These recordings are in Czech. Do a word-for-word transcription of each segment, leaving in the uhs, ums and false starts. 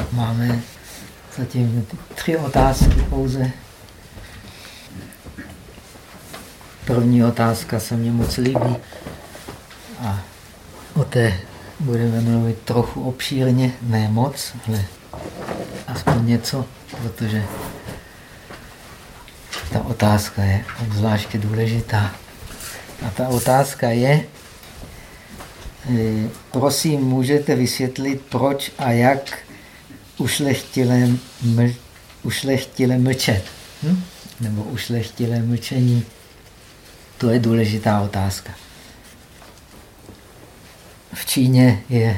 Máme zatím tři otázky pouze. První otázka se mně moc líbí a o té budeme mluvit trochu obšírně, ne moc, ale aspoň něco, protože ta otázka je obzvláště důležitá. A ta otázka je, prosím, můžete vysvětlit, proč a jak ušlechtilé, ml, ušlechtilé mlčet? Hm? Nebo ušlechtilé mlčení? To je důležitá otázka. V Číně je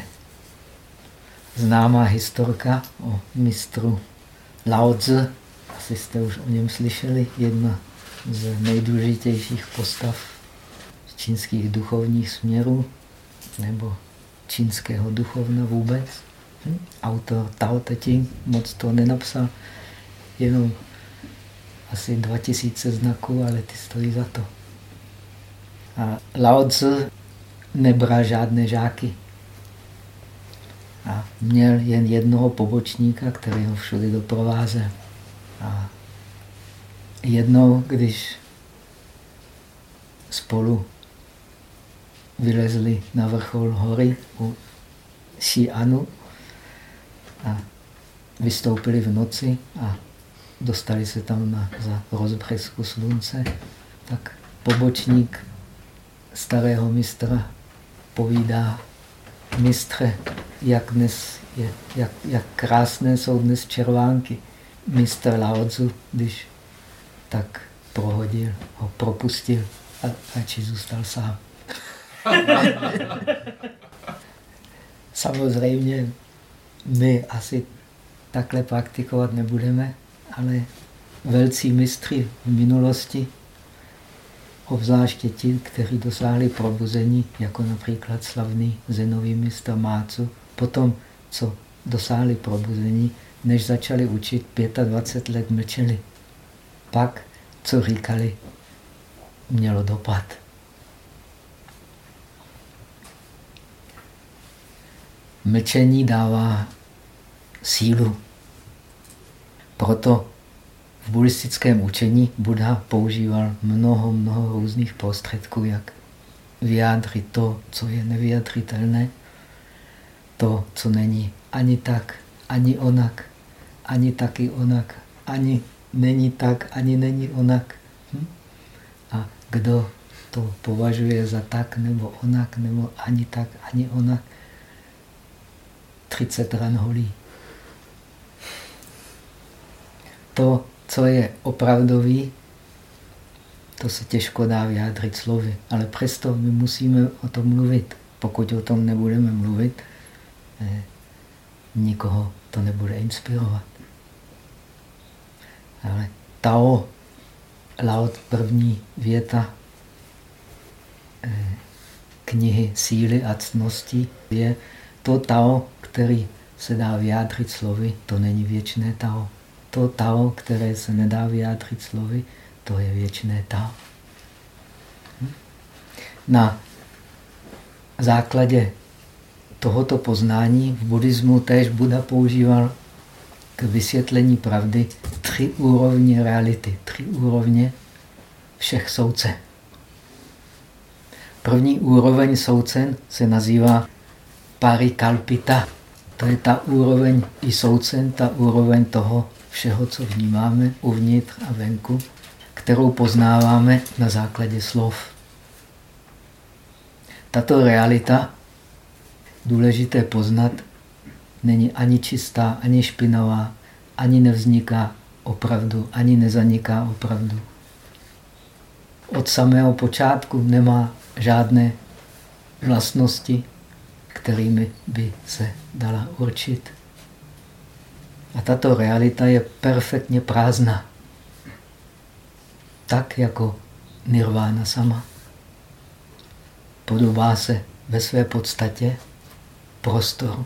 známá historka o mistru Lao Tzu. Asi jste už o něm slyšeli. Jedna z nejdůležitějších postav čínských duchovních směrů nebo čínského duchovna vůbec. Hm? Autor Tao Te Ching moc to nenapsal, jenom asi dva tisíce znaků, ale ty stojí za to. A Lao Tzu nebral žádné žáky. A měl jen jednoho pobočníka, který ho všude doprovázel. A jednou, když spolu vylezli na vrchol hory u Xi'anu a vystoupili v noci a dostali se tam na, za rozbřesku slunce, tak pobočník starého mistra povídá: mistře, jak, dnes je, jak, jak krásné jsou dnes červánky. Mistr Lao Tzu, když tak prohodil, ho propustil a radši zůstal sám. Samozřejmě my asi takhle praktikovat nebudeme, ale velcí mistři v minulosti, obzvláště ti, kteří dosáhli probuzení, jako například slavný zenový mistr Ma Tzu, potom, co dosáhli probuzení, než začali učit, dvacet pět let mlčeli. Pak, co říkali, mělo dopad. Mlčení dává sílu. Proto v buddhistickém učení Buddha používal mnoho, mnoho různých prostředků, jak vyjádřit to, co je nevyjadřitelné, to, co není ani tak, ani onak, ani taky onak, ani není tak, ani není onak. Hm? A kdo to považuje za tak nebo onak, nebo ani tak, ani onak, třicet ran holí. To, co je opravdový, to se těžko dá vyjádřit slovy, ale přesto my musíme o tom mluvit. Pokud o tom nebudeme mluvit, eh, nikoho to nebude inspirovat. Ale Tao, Lao, první věta eh, knihy Síly a ctnosti je to Tao, který se dá vyjádřit slovy, to není věčné Tao. To Tao, které se nedá vyjádřit slovy, to je věčné Tao. Na základě tohoto poznání v buddhismu též Buddha používal k vysvětlení pravdy tři úrovně reality, tři úrovně všech soucen. První úroveň soucen se nazývá parikalpita. To je ta úroveň i soucen, ta úroveň toho všeho, co vnímáme uvnitř a venku, kterou poznáváme na základě slov. Tato realita, důležité poznat, není ani čistá, ani špinavá, ani nevzniká opravdu, ani nezaniká opravdu. Od samého počátku nemá žádné vlastnosti, kterými by se dala určit. A tato realita je perfektně prázdná. Tak jako nirvána sama. Podobá se ve své podstatě prostoru.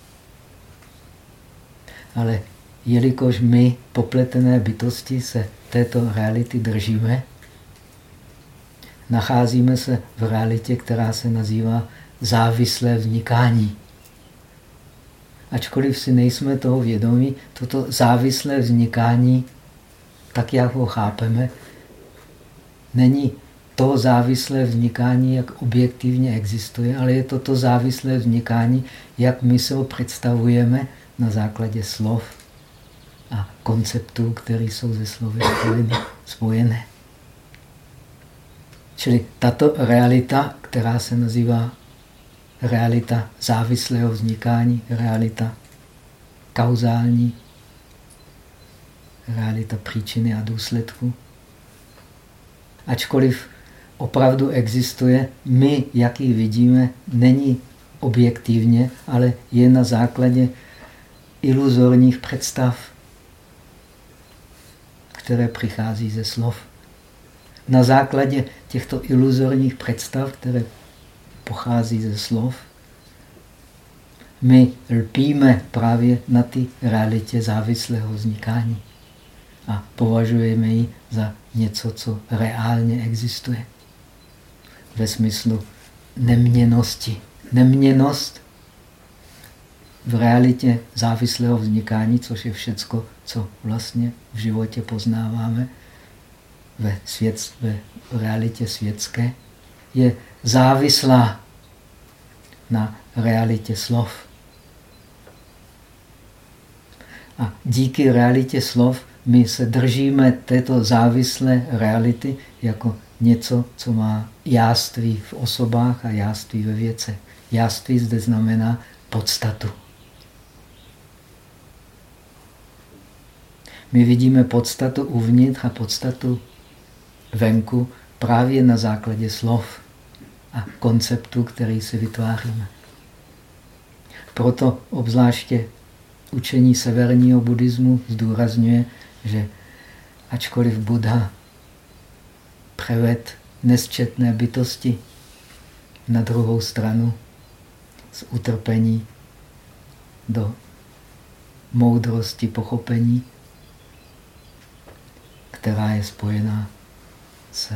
Ale jelikož my, popletené bytosti, se této reality držíme, nacházíme se v realitě, která se nazývá závislé vznikání. ačkoliv si nejsme toho vědomí, toto závislé vznikání, tak jak ho chápeme, není to závislé vznikání, jak objektivně existuje, ale je to to závislé vznikání, jak my se ho představujeme na základě slov a konceptů, které jsou ze slovy spojené. Čili tato realita, která se nazývá realita závislého vznikání, realita kauzální, realita příčiny a důsledku. Ačkoliv opravdu existuje, my, jak ji vidíme, není objektivně, ale je na základě iluzorních představ, které přichází ze slov. Na základě těchto iluzorních představ, které pochází ze slov, my lpíme právě na té realitě závislého vznikání a považujeme ji za něco, co reálně existuje. Ve smyslu neměnnosti. Neměnnost v realitě závislého vznikání, což je všecko, co vlastně v životě poznáváme, ve, svět, ve realitě světské, je závislá na realitě slov. A díky realitě slov my se držíme této závislé reality jako něco, co má jáství v osobách a jáství ve věcech. Jáství zde znamená podstatu. My vidíme podstatu uvnitř a podstatu venku právě na základě slov a konceptů, který si vytváříme. Proto obzvláště učení severního buddhismu zdůrazňuje, že ačkoliv Buddha převed nesčetné bytosti na druhou stranu z utrpení do moudrosti pochopení, která je spojená s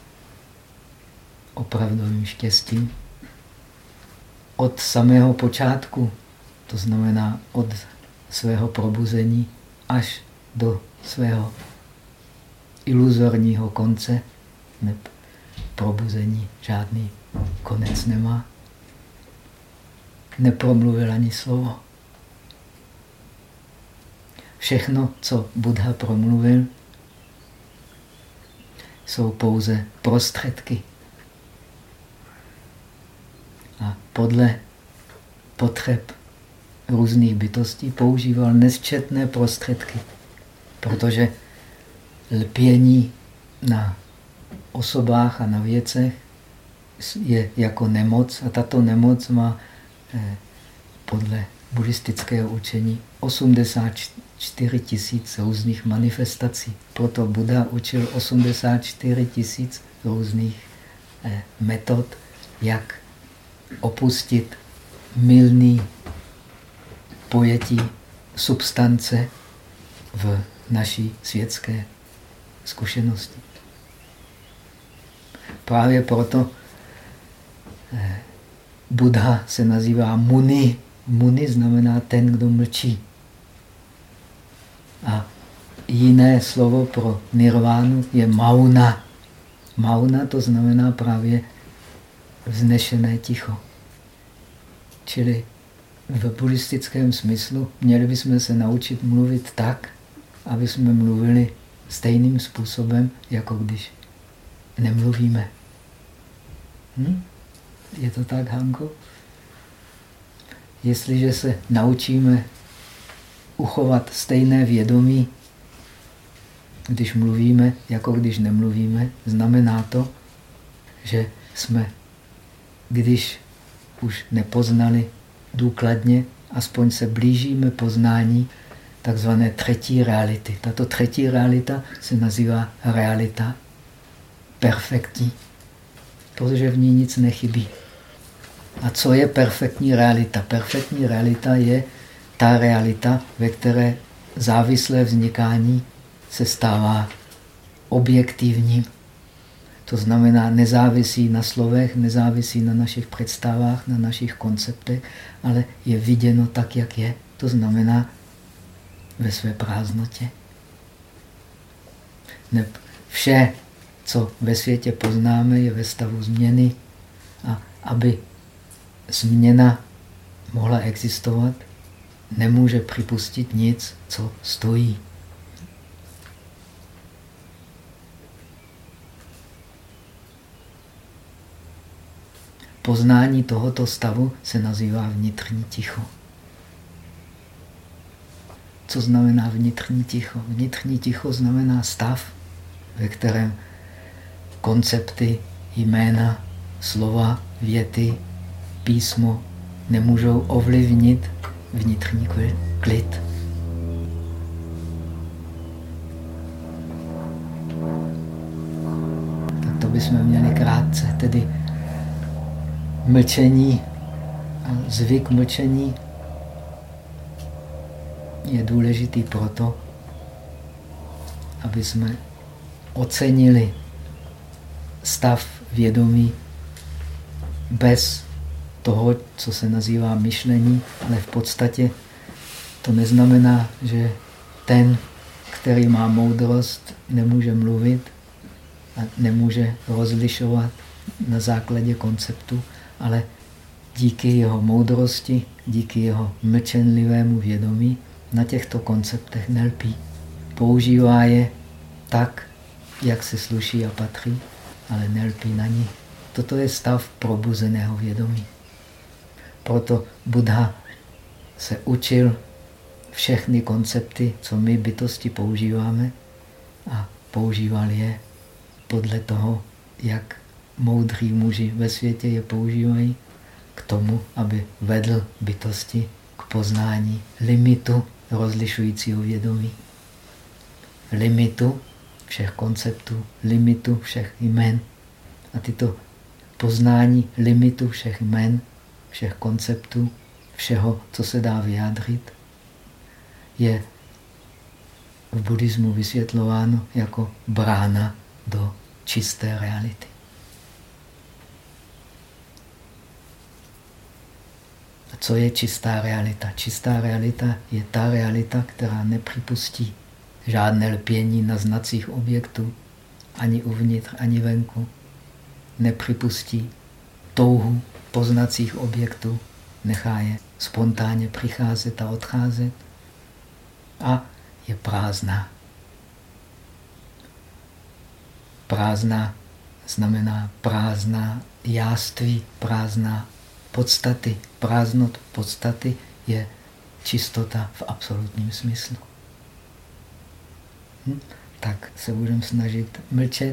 opravdovým štěstím. Od samého počátku, to znamená od svého probuzení až do svého iluzorního konce, ne, probuzení žádný konec nemá, nepromluvil ani slovo. Všechno, co Buddha promluvil, jsou pouze prostředky. A podle potřeb různých bytostí používal nesčetné prostředky, protože lpění na osobách a na věcech je jako nemoc a tato nemoc má eh, podle buddhistického učení osmdesát čtyři tisíc různých manifestací. Proto Buddha učil osmdesát čtyři tisíc různých eh, metod, jak opustit mylný pojetí substance v naší světské zkušenosti. Právě proto eh, Buddha se nazývá Muni. Muni znamená ten, kdo mlčí. A jiné slovo pro nirvánu je mauna. Mauna to znamená právě vznešené ticho. Čili v buddhistickém smyslu měli bychom se naučit mluvit tak, aby jsme mluvili stejným způsobem, jako když nemluvíme. Hm? Je to tak, Hanko? Jestliže se naučíme uchovat stejné vědomí, když mluvíme, jako když nemluvíme, znamená to, že jsme, když už nepoznali důkladně, aspoň se blížíme poznání takzvané třetí reality. Tato třetí realita se nazývá realita perfektní, protože v ní nic nechybí. A co je perfektní realita? Perfektní realita je ta realita, ve které závislé vznikání se stává objektivním. To znamená, nezávisí na slovech, nezávisí na našich představách, na našich konceptech, ale je viděno tak, jak je. To znamená ve své prázdnotě. Vše, co ve světě poznáme, je ve stavu změny. A aby změna mohla existovat, nemůže připustit nic, co stojí. Poznání tohoto stavu se nazývá vnitřní ticho. Co znamená vnitřní ticho? Vnitřní ticho znamená stav, ve kterém koncepty, jména, slova, věty, písmo nemůžou ovlivnit vnitřní klid. Tak to bychom měli krátce, tedy mlčení, zvyk mlčení je důležitý proto, aby jsme ocenili stav vědomí bez toho, co se nazývá myšlení, ale v podstatě to neznamená, že ten, který má moudrost, nemůže mluvit a nemůže rozlišovat na základě konceptu, ale díky jeho moudrosti, díky jeho mlčenlivému vědomí na těchto konceptech nelpí. Používá je tak, jak se sluší a patří, ale nelpí na ní. Toto je stav probuzeného vědomí. Proto Buddha se učil všechny koncepty, co my bytosti používáme, a používal je podle toho, jak moudří muži ve světě je používají, k tomu, aby vedl bytosti k poznání limitu rozlišujícího vědomí. Limitu všech konceptů, limitu všech jmen. A tyto poznání limitu všech jmen, všech konceptů, všeho, co se dá vyjádřit, je v buddhismu vysvětlováno jako brána do čisté reality. A co je čistá realita? Čistá realita je ta realita, která nepřipustí žádné lpění na znacích objektů, ani uvnitř, ani venku. Nepřipustí touhu poznacích objektů, nechá je spontánně přicházet a odcházet a je prázdná. Prázdná znamená prázdná jáství, prázdná podstaty. Prázdnot podstaty je čistota v absolutním smyslu. Hm? Tak se budeme snažit mlčet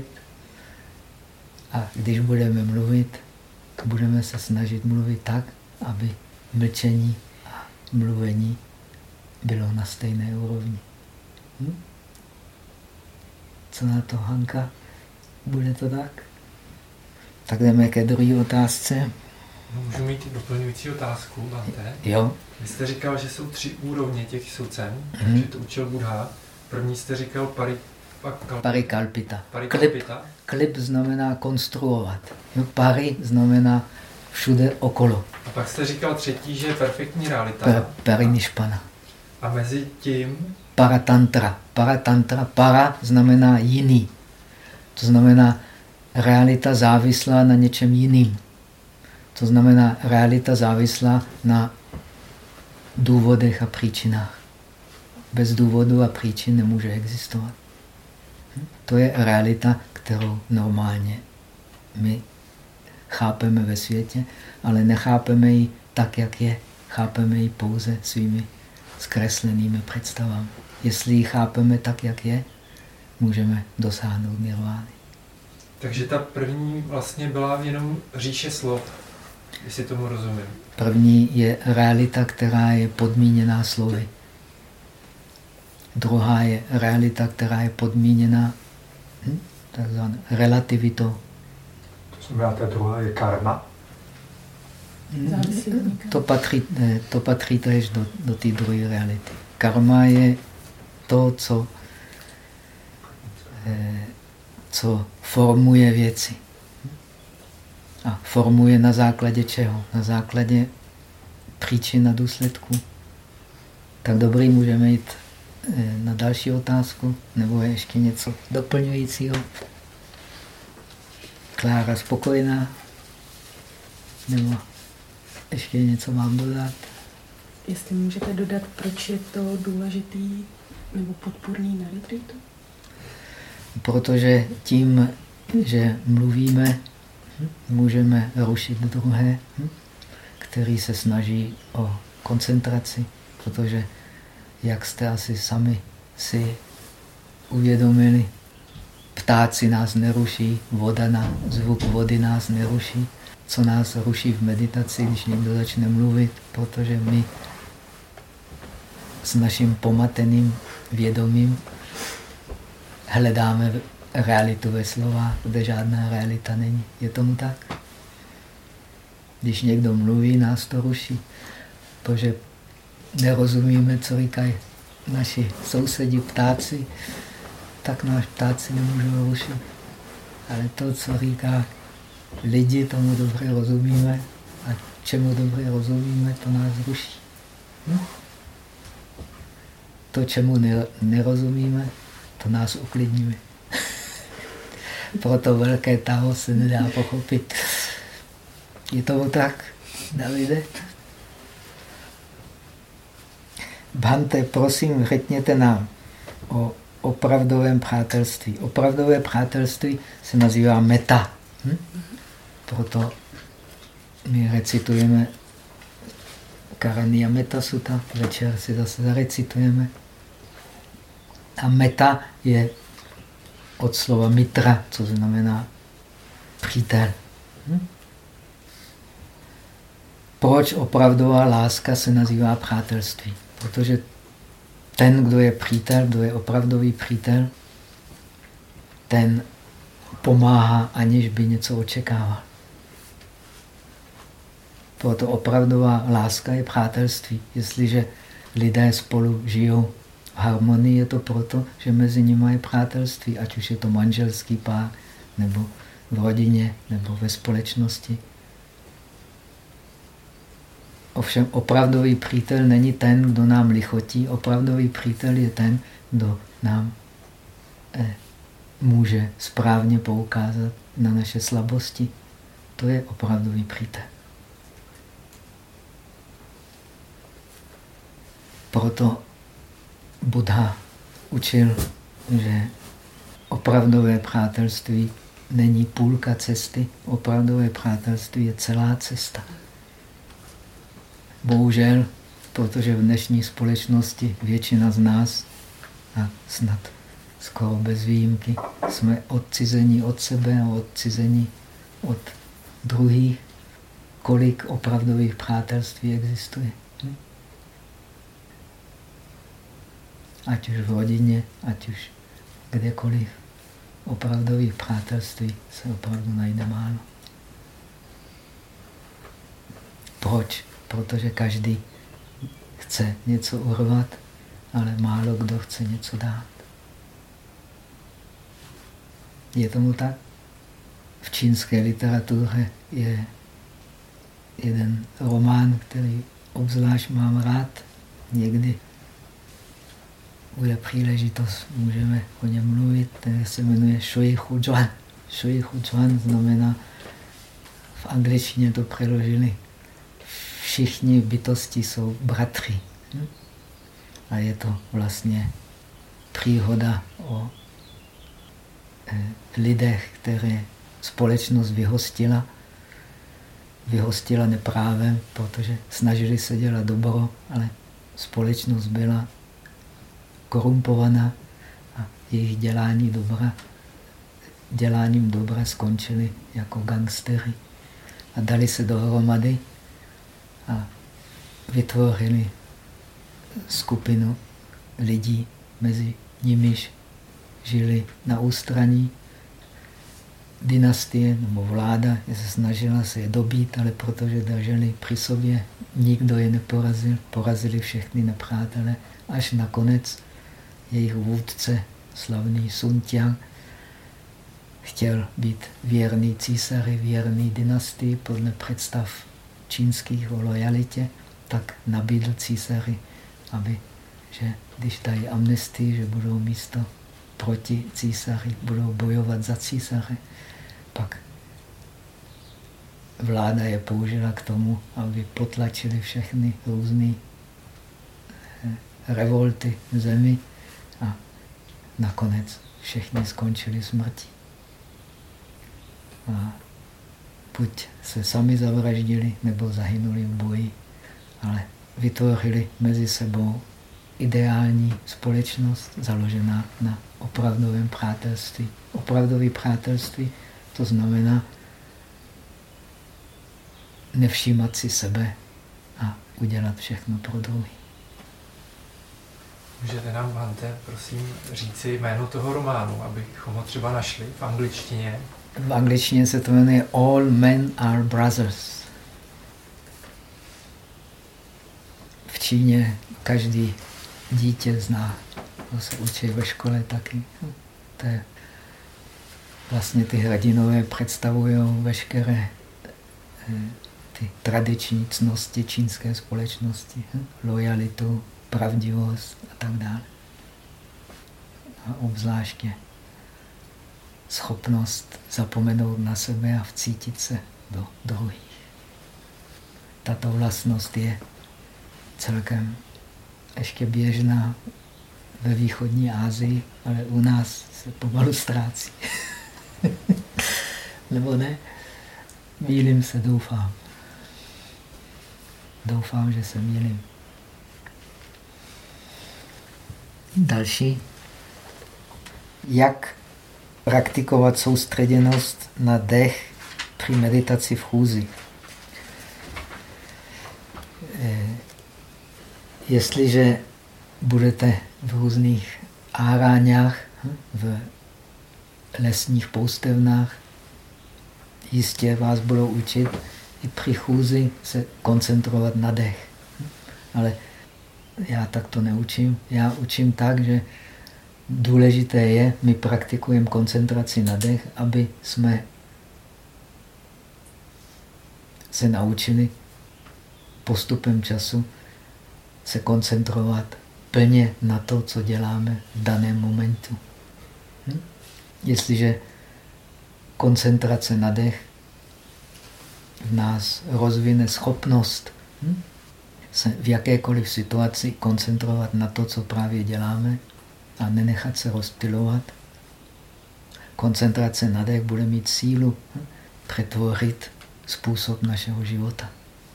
a když budeme mluvit, budeme se snažit mluvit tak, aby mlčení a mluvení bylo na stejné úrovni. Hm? Co na to, Hanka? Bude to tak? Tak jdeme ke druhé otázce. Můžu mít doplňující otázku, Bhante? Jo. Vy jste říkal, že jsou tři úrovně těch soucen, hmm. že to učil Buddha. První jste říkal pari, parikalpita. Parikalpita. Klip, klip znamená konstruovat. Jo? Pari znamená všude okolo. A pak jste říkal třetí, že je perfektní realita. Per, perinišpana. A mezi tím? Paratantra. Paratantra. Para znamená jiný. To znamená realita závislá na něčem jiným. To znamená realita závislá na důvodech a příčinách. Bez důvodu a příčin nemůže existovat. To je realita, kterou normálně my chápeme ve světě, ale nechápeme ji tak, jak je. Chápeme ji pouze svými zkreslenými představami. Jestli ji chápeme tak, jak je, můžeme dosáhnout nirvány. Takže ta první vlastně byla jenom říše slov, jestli tomu rozumím. První je realita, která je podmíněná slovy. Druhá je realita, která je podmíněná hm, takzvanou relativitou. To znamená, ta druhá je karma. To patří, to patří též do, do té druhé reality. Karma je to, co, co formuje věci. A formuje na základě čeho? Na základě příčin a důsledků. Tak dobrý, můžeme jít na další otázku, nebo je ještě něco doplňujícího? Klára spokojená? Nebo ještě něco mám dodat? Jestli můžete dodat, proč je to důležitý nebo podpůrný na retreatu? Protože tím, že mluvíme, můžeme rušit druhé, který se snaží o koncentraci, protože, jak jste asi sami si uvědomili, ptáci nás neruší, voda na, zvuk vody nás neruší. Co nás ruší v meditaci, když někdo začne mluvit, protože my s naším pomateným vědomím hledáme realitu ve slovách, kde žádná realita není. Je tomu tak? Když někdo mluví, nás to ruší, protože nerozumíme, co říkají naši sousedi ptáci, tak náš ptáci nemůžou rušit. Ale to, co říká lidi, tomu dobře rozumíme a čemu dobře rozumíme, to nás ruší. Hm? To, čemu nerozumíme, to nás uklidňuje. Proto velké Tao se nedá pochopit. Je tomu tak, Davide? Bhante, prosím, řekněte nám o opravdovém přátelství. Opravdové přátelství se nazývá metta. Hm? Proto my recitujeme Karaniya Metta Sutta, večer si zase zarecitujeme. A metta je od slova mitra, co znamená přítel. Hm? Proč opravdová láska se nazývá přátelství? Protože ten, kdo je přítel, kdo je opravdový přítel, ten pomáhá, aniž by něco očekával. Proto opravdová láska je přátelství. Jestliže lidé spolu žijou v harmonii, je to proto, že mezi nimi je přátelství, ať už je to manželský pár, nebo v rodině, nebo ve společnosti. Ovšem opravdový přítel není ten, kdo nám lichotí. Opravdový přítel je ten, kdo nám eh, může správně poukázat na naše slabosti. To je opravdový přítel. Proto Buddha učil, že opravdové přátelství není půlka cesty, opravdové přátelství je celá cesta. Bohužel, protože v dnešní společnosti většina z nás, a snad skoro bez výjimky, jsme odcizení od sebe a odcizení od druhých. Kolik opravdových přátelství existuje? Hm? Ať už v rodině, ať už kdekoliv. Opravdových přátelství se opravdu najde málo. Proč? Protože každý chce něco urvat, ale málo kdo chce něco dát. Je tomu tak? V čínské literatuře je jeden román, který obzvlášť mám rád. Někdy bude příležitost, můžeme o něm mluvit, který se jmenuje Shui Hu Zhuan. Shui Hu Zhuan znamená, v angličtině to přeložili, všichni bytosti jsou bratři. A je to vlastně příhoda o lidech, které společnost vyhostila. Vyhostila neprávem, protože snažili se dělat dobro, ale společnost byla korumpovaná a jejich dělání dobra, děláním dobra skončili jako gangstery. A dali se dohromady a vytvořili skupinu lidí, mezi nimiž žili na ústraní dynastie nebo vláda, je se snažila se je dobít, ale protože drželi při sobě, nikdo je neporazil, porazili všechny nepřátele, až nakonec jejich vůdce, slavný Sun Tian, chtěl být věrný císaři, věrný dynastii podle představ čínských o lojalitě, tak nabídl císaři, aby, že když dají amnestii, že budou místo proti císaři, budou bojovat za císaře. Pak vláda je použila k tomu, aby potlačili všechny různé revolty v zemi a nakonec všichni skončili smrtí. A buď se sami zavraždili, nebo zahynuli v boji, ale vytvořili mezi sebou ideální společnost založená na opravdovém přátelství. Opravdové přátelství to znamená nevšímat si sebe a udělat všechno pro druhý. Můžete nám, Bhante, prosím říci jméno toho románu, abychom ho třeba našli v angličtině? V angličtině se to jmenuje All Men Are Brothers. V Číně každý dítě zná, to se učí ve škole taky. To je, vlastně ty hrdinové představují veškeré ty tradiční cnosti čínské společnosti. Lojalitu, pravdivost a tak dále. A obzvláště schopnost zapomenout na sebe a vcítit se do druhých. Tato vlastnost je celkem ještě běžná ve východní Asii, ale u nás se pomalu ztrácí. Nebo ne? Mýlím se, doufám. Doufám, že se mýlím. Další. Jak praktikovat soustředěnost na dech při meditaci v chůzi? Jestliže budete v různých áráňách, v lesních poustevnách, jistě vás budou učit i při chůzi se koncentrovat na dech. Ale já tak to neučím. Já učím tak, že důležité je, my praktikujeme koncentraci na dech, aby jsme se naučili postupem času se koncentrovat plně na to, co děláme v daném momentu. Hm? Jestliže koncentrace na dech v nás rozvine schopnost hm? se v jakékoliv situaci koncentrovat na to, co právě děláme a nenechat se rozptylovat, koncentrace na dech bude mít sílu hm? přetvořit způsob našeho života.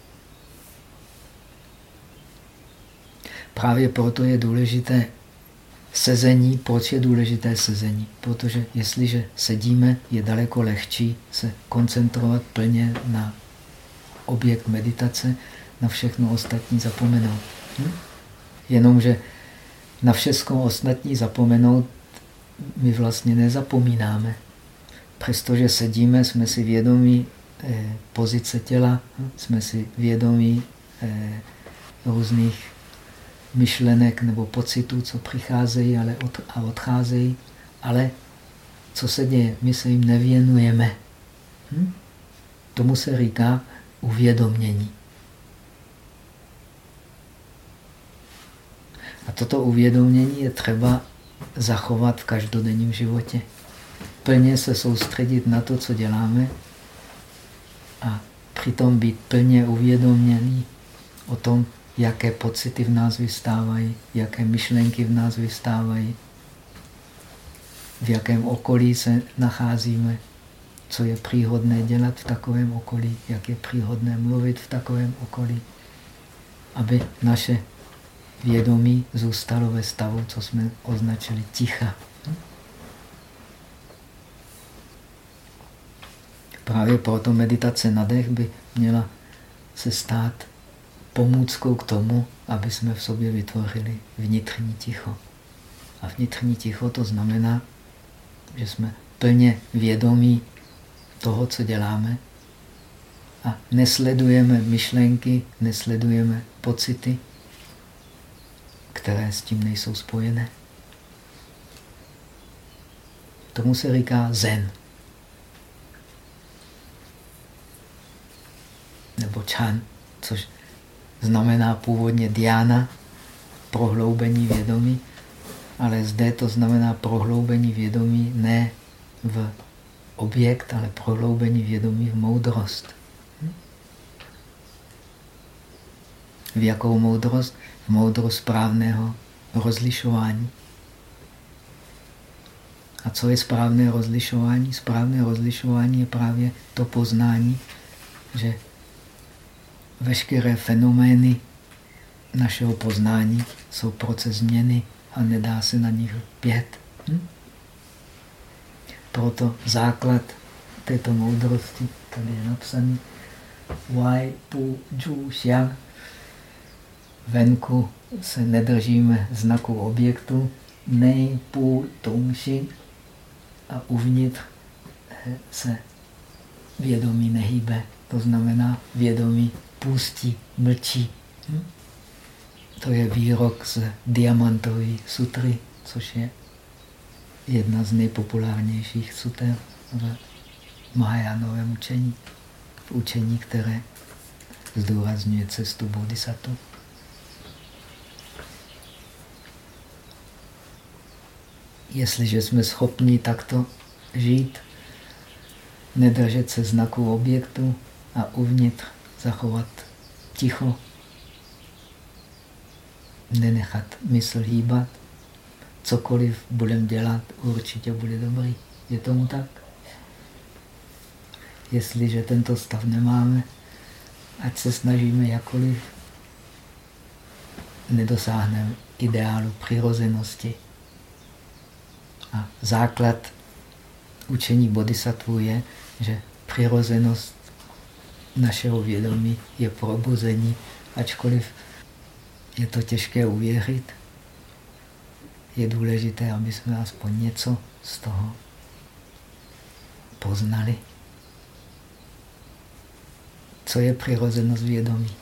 Právě proto je důležité sezení. Proč je důležité sezení? Protože jestliže sedíme, je daleko lehčí se koncentrovat plně na objekt meditace, na všechno ostatní zapomenout. Hm? Jenomže na všechno ostatní zapomenout my vlastně nezapomínáme. Přestože sedíme, jsme si vědomí eh, pozice těla, hm? jsme si vědomí eh, různých myšlenek nebo pocitů, co přicházejí ale od, a odcházejí, ale co se děje? My se jim nevěnujeme. Hm? Tomu se říká uvědomění. A toto uvědomění je třeba zachovat v každodenním životě. Plně se soustředit na to, co děláme a přitom být plně uvědoměný o tom, jaké pocity v nás vystávají, jaké myšlenky v nás vystávají, v jakém okolí se nacházíme, co je příhodné dělat v takovém okolí, jak je příhodné mluvit v takovém okolí, aby naše vědomí zůstalo ve stavu, co jsme označili ticha. Právě proto meditace na dech by měla se stát pomůckou k tomu, aby jsme v sobě vytvořili vnitřní ticho. A vnitřní ticho to znamená, že jsme plně vědomí toho, co děláme a nesledujeme myšlenky, nesledujeme pocity, které s tím nejsou spojené. Tomu se říká zen. nebo čan, což znamená původně dhyána, prohloubení vědomí, ale zde to znamená prohloubení vědomí ne v objekt, ale prohloubení vědomí v moudrost. V jakou moudrost? V moudrost správného rozlišování. A co je správné rozlišování? Správné rozlišování je právě to poznání, že veškeré fenomény našeho poznání jsou proces změny a nedá se na nich lpět. Hm? Proto základ této moudrosti, tady je napsaný Wai Pu Ju Xiang. Venku se nedržíme znaku objektu, Nej Pu Tung Xi, a uvnitř se vědomí nehýbe. To znamená, vědomí pustí, mlčí. Hm? To je výrok z Diamantové sutry, což je jedna z nejpopulárnějších suter v Mahajánovém učení. V učení, které zdůrazňuje cestu bodhisattva. Jestliže jsme schopni takto žít, nedržet se znaku objektu a uvnitř zachovat ticho, nenechat mysl hýbat, cokoliv budeme dělat, určitě bude dobrý. Je tomu tak? Jestliže tento stav nemáme, ať se snažíme jakkoliv, nedosáhneme ideálu přirozenosti. A základ učení bodhisattva je, že přirozenost našeho vědomí je probuzení, ačkoliv je to těžké uvěřit. Je důležité, aby jsme aspoň něco z toho poznali. Co je přirozenost vědomí?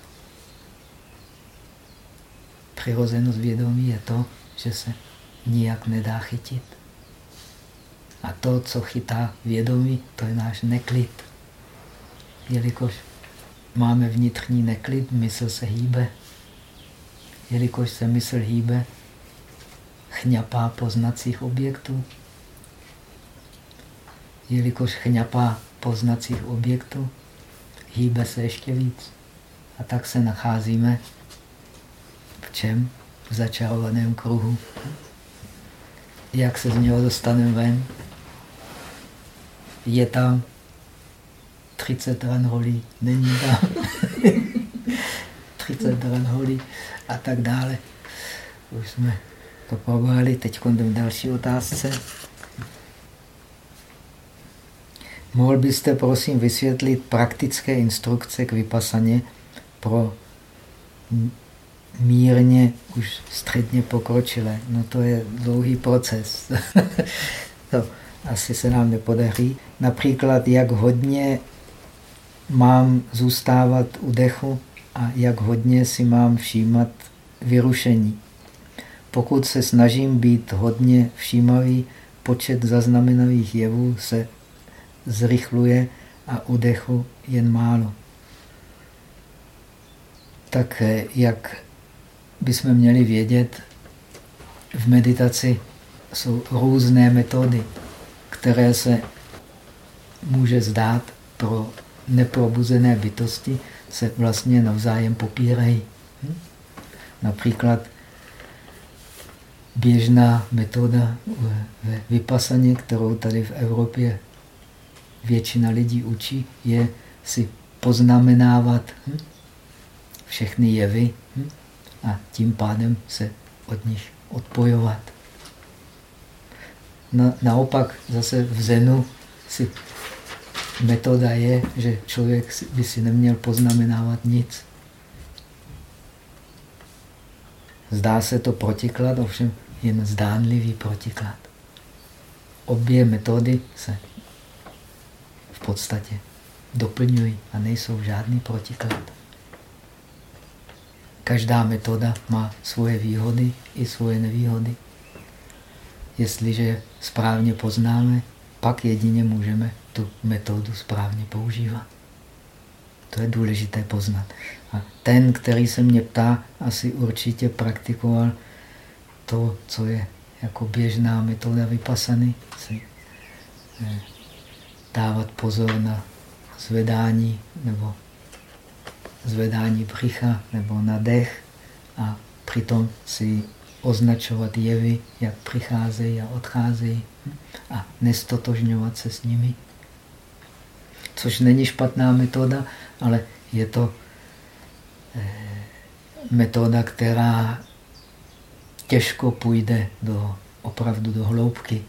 Přirozenost vědomí je to, že se nijak nedá chytit. A to, co chytá vědomí, to je náš neklid. Jelikož máme vnitřní neklid, mysl se hýbe. Jelikož se mysl hýbe, chňapá poznacích objektů. Jelikož chňapá poznacích objektů, hýbe se ještě víc. A tak se nacházíme v čem? V začarovaném kruhu. Jak se z něho dostaneme ven? Je tam třicet ran holí, není tam třicet ran holí a tak dále. Už jsme to probrali, teď jdeme další otázce. Mohl byste prosím vysvětlit praktické instrukce k vypasaně pro mírně už středně pokročilé? No to je dlouhý proces. To asi se nám nepodaří. Například, jak hodně mám zůstávat u dechu a jak hodně si mám všímat vyrušení. Pokud se snažím být hodně všímavý, počet zaznamenavých jevů se zrychluje a u dechu jen málo. Tak jak bychom měli vědět, v meditaci jsou různé metody, které se může zdát pro neprobuzené bytosti, se vlastně navzájem popírají. Hm? Například běžná metoda ve vypasaně, kterou tady v Evropě většina lidí učí, je si poznamenávat hm? všechny jevy hm? a tím pádem se od nich odpojovat. Na, naopak zase v Zenu si metoda je, že člověk by si neměl poznamenávat nic. Zdá se to protiklad, ovšem jen zdánlivý protiklad. Obě metody se v podstatě doplňují a nejsou žádný protiklad. Každá metoda má svoje výhody i svoje nevýhody. Jestliže správně poznáme, pak jedině můžeme tu metodu správně používat. To je důležité poznat. A ten, který se mě ptá, asi určitě praktikoval to, co je jako běžná metoda vypasany, si dávat pozor na zvedání nebo zvedání břicha nebo na dech a přitom si označovat jevy, jak přicházejí a odcházejí a nestotožňovat se s nimi. Což není špatná metoda, ale je to metoda, která těžko půjde do, opravdu do hloubky.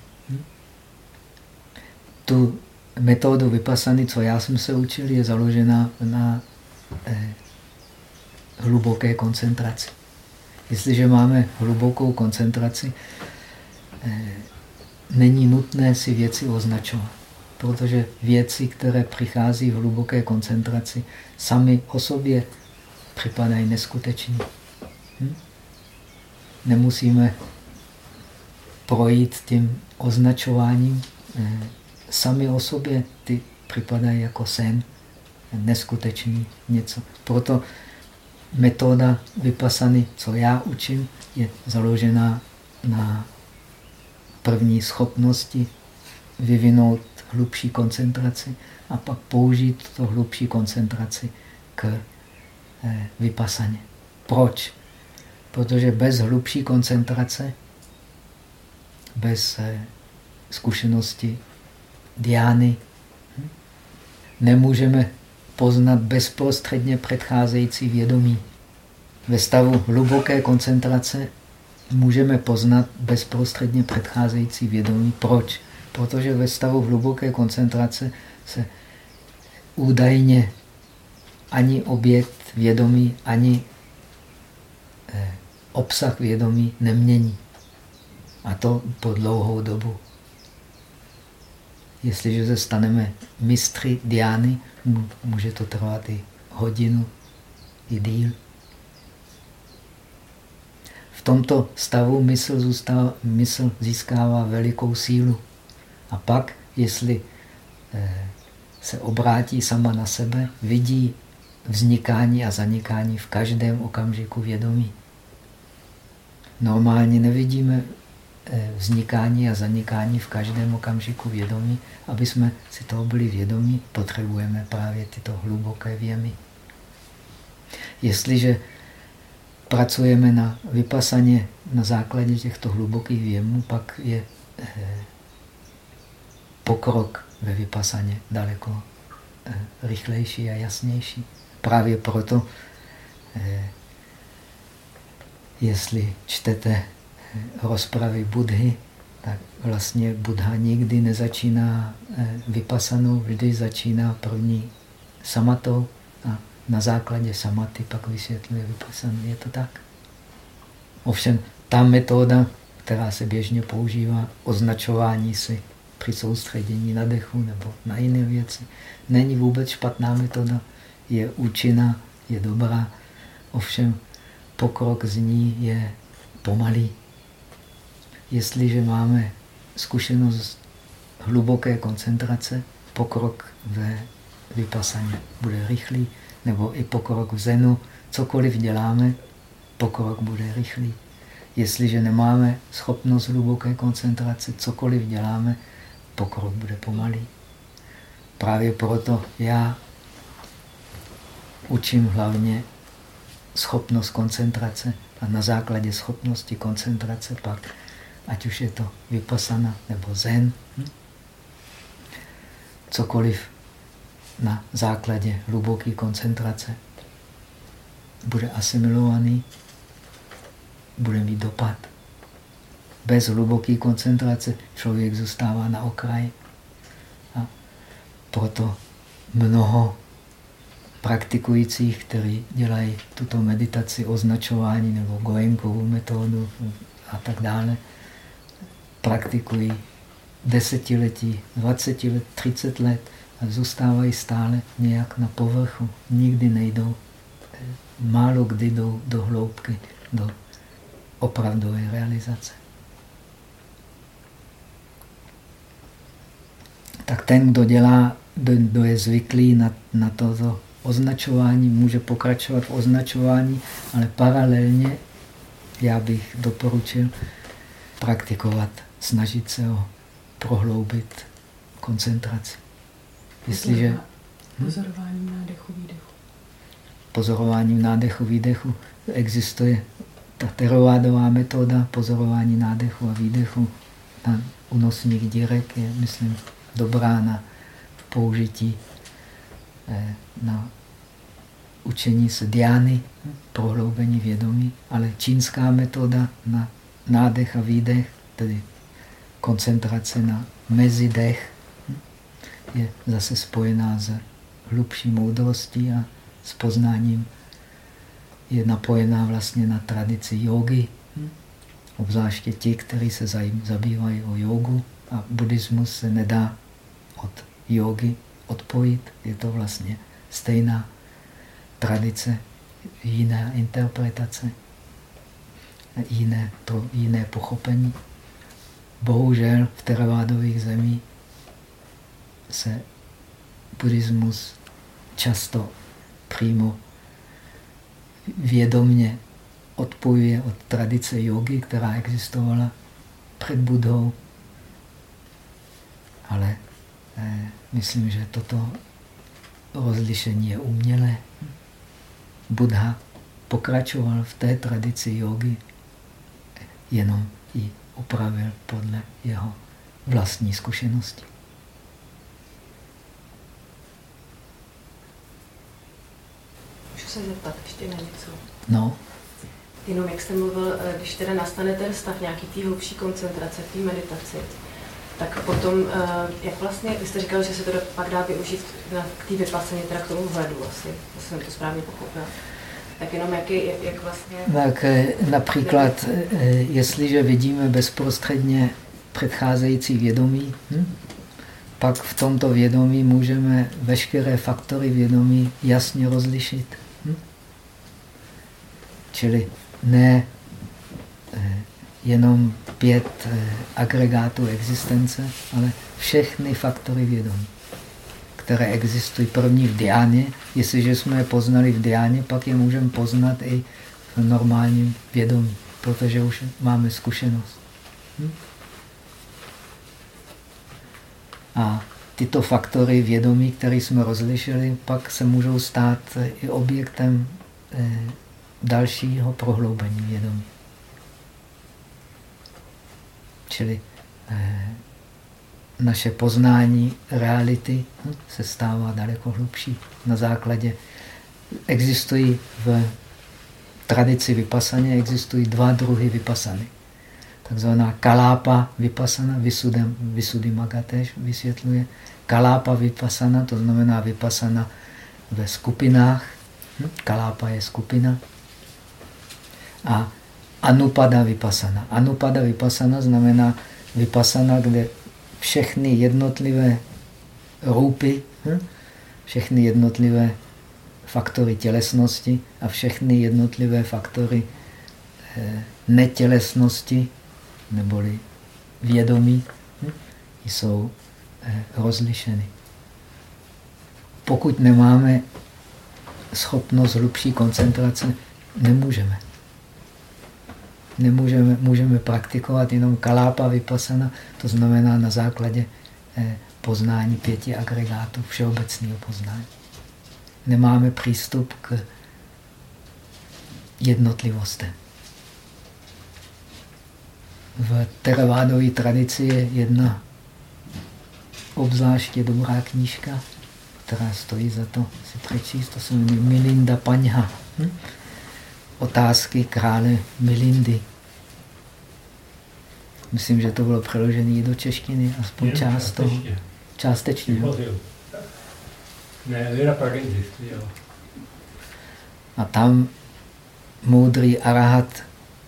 Tu metodu vypasany, co já jsem se učil, je založena na eh, hluboké koncentraci. Jestliže máme hlubokou koncentraci, eh, není nutné si věci označovat, protože věci, které přichází v hluboké koncentraci, sami o sobě připadají neskutečný. Hm? Nemusíme projít tím označováním. Eh, sami o sobě ty připadají jako sen, neskutečný něco. Proto metoda vypasany, co já učím, je založená na první schopnosti vyvinout hlubší koncentraci a pak použít to hlubší koncentraci k vypasaně. Proč? Protože bez hlubší koncentrace, bez zkušenosti dhyány, nemůžeme poznat bezprostředně předcházející vědomí. Ve stavu hluboké koncentrace můžeme poznat bezprostředně předcházející vědomí. Proč? Protože ve stavu hluboké koncentrace se údajně ani objekt vědomí, ani eh, obsah vědomí nemění. A to po dlouhou dobu. Jestliže se staneme mistry dhyány, může to trvat i hodinu, i díl. V tomto stavu mysl, zůstává, mysl získává velikou sílu. A pak, jestli eh, se obrátí sama na sebe, vidí vznikání a zanikání v každém okamžiku vědomí. Normálně nevidíme vznikání a zanikání v každém okamžiku vědomí. Aby jsme si toho byli vědomí, potřebujeme právě tyto hluboké věmy. Jestliže pracujeme na vypasaně na základě těchto hlubokých věmů, pak je pokrok ve vypasaně daleko rychlejší a jasnější. Právě proto, jestli čtete rozpravy Budhy, tak vlastně Buddha nikdy nezačíná vypasanou, vždy začíná první samatou a na základě samaty pak vysvětluje vypasanou. Je to tak? Ovšem, ta metoda, která se běžně používá, označování si při soustředění na dechu nebo na jiné věci, není vůbec špatná metoda, je účinná, je dobrá, ovšem pokrok z ní je pomalý. Jestliže máme zkušenost hluboké koncentrace, pokrok ve vypasaně bude rychlý, nebo i pokrok v zenu, cokoliv děláme, pokrok bude rychlý. Jestliže nemáme schopnost hluboké koncentrace, cokoliv děláme, pokrok bude pomalý. Právě proto já učím hlavně schopnost koncentrace a na základě schopnosti koncentrace pak, ať už je to vypasana nebo zen, hm? cokoliv na základě hluboké koncentrace bude asimilovaný, bude mít dopad. Bez hluboké koncentrace člověk zůstává na okraji. A proto mnoho praktikujících, kteří dělají tuto meditaci, označování nebo Goenkovou metodu a tak dále, praktikují desetiletí, dvacet let, třicet let a zůstávají stále nějak na povrchu. Nikdy nejdou, málo kdy jdou do hloubky, do opravdové realizace. Tak ten, kdo dělá, kdo je zvyklý na, na toto označování, může pokračovat v označování, ale paralelně já bych doporučil praktikovat, snažit se o prohloubit koncentraci. Jestliže... Pozorováním nádechu, výdechu. Pozorováním nádechu, výdechu existuje ta teravádová metoda pozorování nádechu a výdechu. Ta unosních dírek je, myslím, dobrá na použití na učení se dhyány, prohloubení vědomí, ale čínská metoda na nádech a výdech, tedy koncentrace na mezidech, je zase spojená s hlubší moudrostí a s poznáním. Je napojená vlastně na tradici jógy, obzvláště ti, kteří se zabývají o jógu, a buddhismus se nedá od jógy odpojit. Je to vlastně stejná tradice, jiná interpretace, jiné, to, jiné pochopení. Bohužel v teravádových zemích se buddhismus často přímo vědomně odpojuje od tradice jógy, která existovala před Buddhou. Ale eh, myslím, že toto rozlišení je umělé. Buddha pokračoval v té tradici jógy, jenom ji upravil podle jeho vlastní zkušenosti. Můžu se zeptat ještě na něco? No. Jenom jak jste mluvil, když teda nastane ten stav nějaký té hlubší koncentrace, té meditaci, tak potom, jak vlastně, vy jste říkal, že se to pak dá využít k té vypasaně, teda k tomu vhledu asi, jestli jsem to správně pochopila. Tak jenom jak, je, jak vlastně... Tak například, jestliže vidíme bezprostředně předcházející vědomí, hm? pak v tomto vědomí můžeme veškeré faktory vědomí jasně rozlišit. Hm? Čili ne jenom pět agregátů existence, ale všechny faktory vědomí, které existují první v dhyáně. Jestliže jsme je poznali v dhyáně, pak je můžeme poznat i v normálním vědomí, protože už máme zkušenost. Hm? A tyto faktory vědomí, které jsme rozlišili, pak se můžou stát i objektem eh, dalšího prohloubení vědomí. Čili eh, naše poznání reality hm, se stává daleko hlubší. Na základě existují v tradici vypasaně existují dva druhy vypasany. Takzvaná kalápa vypasana, Visuddhimagga též vysvětluje. Kalápa vypasana, to znamená vypasana ve skupinách. Hm? Kalápa je skupina. A anupada vypasana. Anupada vypasana znamená vypasana, kde všechny jednotlivé růpy, hm? všechny jednotlivé faktory tělesnosti a všechny jednotlivé faktory eh, netělesnosti neboli vědomí hm? jsou eh, rozlišeny. Pokud nemáme schopnost hlubší koncentrace, nemůžeme. Nemůžeme, můžeme praktikovat jenom kalápa vypasana, to znamená na základě eh, poznání pěti agregátů, všeobecného poznání. Nemáme přístup k jednotlivostem. V teravádové tradici je jedna obzvláště dobrá knížka, která stojí za to si přečíst, to se jmenuje Milinda Paňha. Hm? Otázky krále Milindy. Myslím, že to bylo přeložené i do češtiny, aspoň část toho. Částečně. Ne, je na Prague existuje. A tam moudrý arahat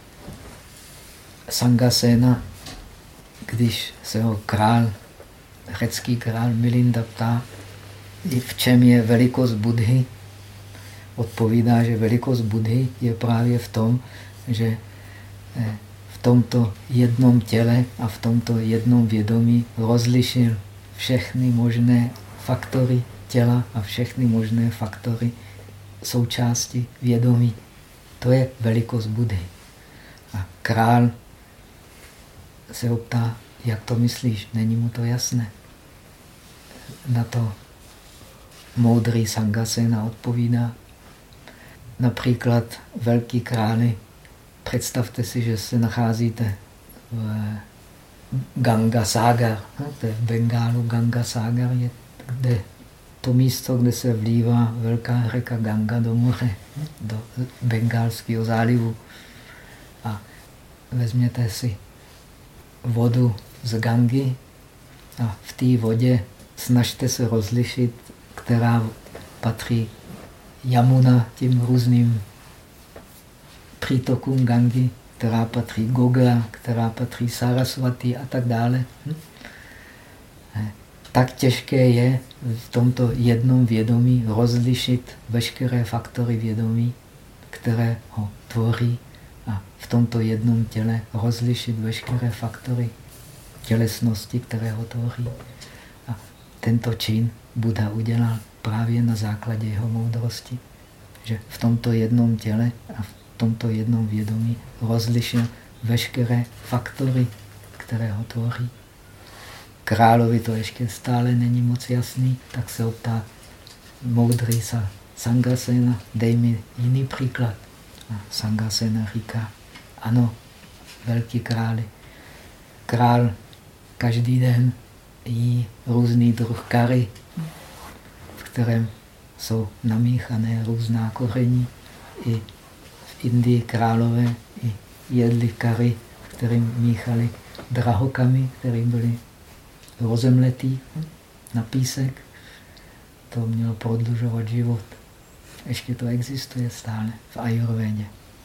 Sangasena, když se ho král, řecký král Milinda ptá, v čem je velikost Buddhy, odpovídá, že velikost Buddhy je právě v tom, že v tomto jednom těle a v tomto jednom vědomí rozlišil všechny možné faktory těla a všechny možné faktory součásti vědomí. To je velikost Buddhy. A král se ho ptá, jak to myslíš, není mu to jasné. Na to moudrý Sangasena odpovídá. Například velký králi, představte si, že se nacházíte v Ganga Sagar. To je v Bengálu. Ganga Sagar je kde to místo, kde se vlívá velká řeka Ganga do moře, do Bengálského zálivu. A vezměte si vodu z Gangy a v té vodě snažte se rozlišit, která patří Yamuna, tím různým přítokům Gangy, která patří Goga, která patří Sarasvati a tak dále. Hm? Tak těžké je v tomto jednom vědomí rozlišit veškeré faktory vědomí, které ho tvoří, a v tomto jednom těle rozlišit veškeré faktory tělesnosti, které ho tvoří. A tento čin Buddha udělal právě na základě jeho moudrosti, že v tomto jednom těle a v tomto jednom vědomí rozlišil veškeré faktory, které ho tvoří. Královi to ještě stále není moc jasný, tak se optá moudrý Sangasena, dej mi jiný příklad. A Sangasena říká, ano, velký králi. Král každý den jí různý druh kary, v kterém jsou namíchané různá koření. I v Indii králové i jedli kary, kterým míchali drahokamy, které byly rozemletý na písek. To mělo prodlužovat život. Ještě to existuje stále v ajurvédě.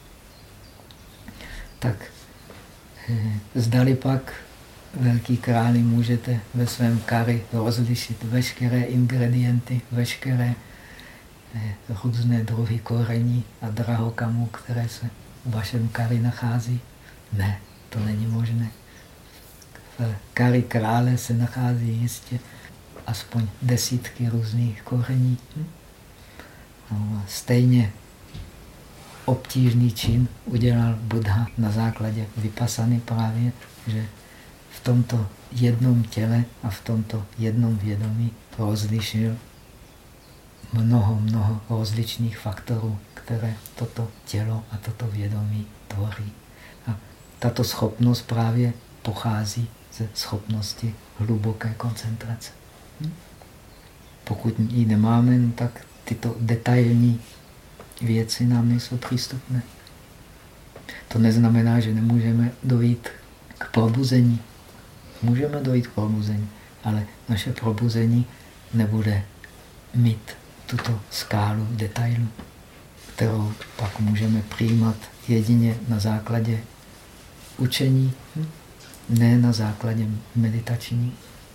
Tak zdali pak, velký králi, můžete ve svém kari rozlišit veškeré ingredienty, veškeré různé druhy korení a drahokamů, které se v vašem kari nachází? Ne, to není možné. V kari krále se nachází jistě aspoň desítky různých korení. No, stejně obtížný čin udělal Buddha na základě vypasany právě, že v tomto jednom těle a v tomto jednom vědomí rozlišil mnoho, mnoho rozličných faktorů, které toto tělo a toto vědomí tvoří. A tato schopnost právě pochází ze schopnosti hluboké koncentrace. Pokud ji nemáme, tak tyto detailní věci nám nejsou přístupné. To neznamená, že nemůžeme dojít k probuzení. Můžeme dojít k probuzení, ale naše probuzení nebude mít tuto skálu detailu, kterou pak můžeme přijímat jedině na základě učení, ne na základě meditační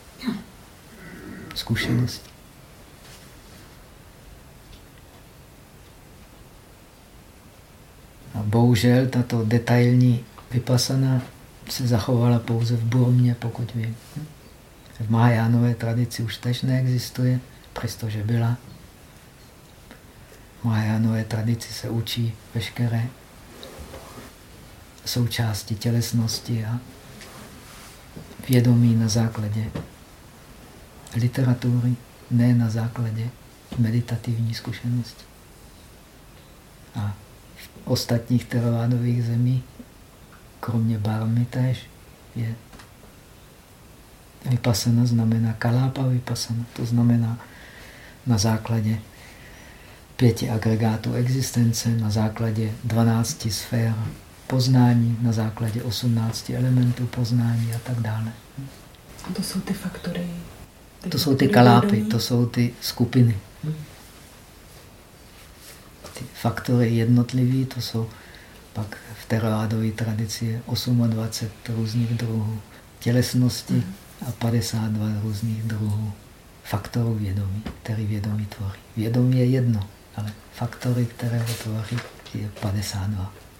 zkušenosti. A bohužel tato detailní vypasana se zachovala pouze v Burmě, pokud vím. V Mahajánové tradici už tež neexistuje, přestože byla. V Mahajánové tradici se učí veškeré součásti tělesnosti a vědomí na základě literatury, ne na základě meditativní zkušenosti. A v ostatních teravádových zemí, kromě Barmy též, je vypasana znamená kalápa vypasana. To znamená na základě pěti agregátů existence, na základě dvanácti sfér poznání, na základě osmnácti elementů poznání a tak dále. A to jsou ty faktory? Ty to jsou ty kalápy, to jsou ty skupiny. Ty faktory jednotlivý, to jsou pak v teravádové tradici je dvacet osm různých druhů tělesnosti a padesát dva různých druhů faktorů vědomí, který vědomí tvoří. Vědomí je jedno, ale faktory, které ho tvoří, je padesát dva.